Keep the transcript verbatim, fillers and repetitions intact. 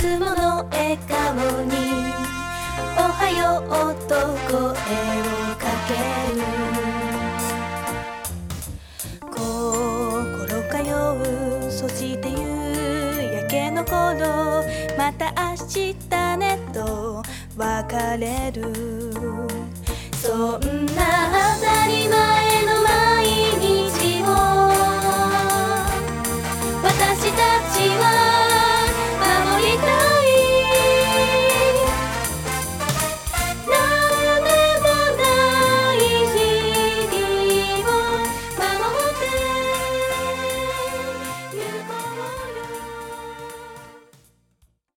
つもの笑顔におはようと声をかける。心通うそして夕焼けの頃、また明日ねと別れる。そんな当たり前の毎日を私たちは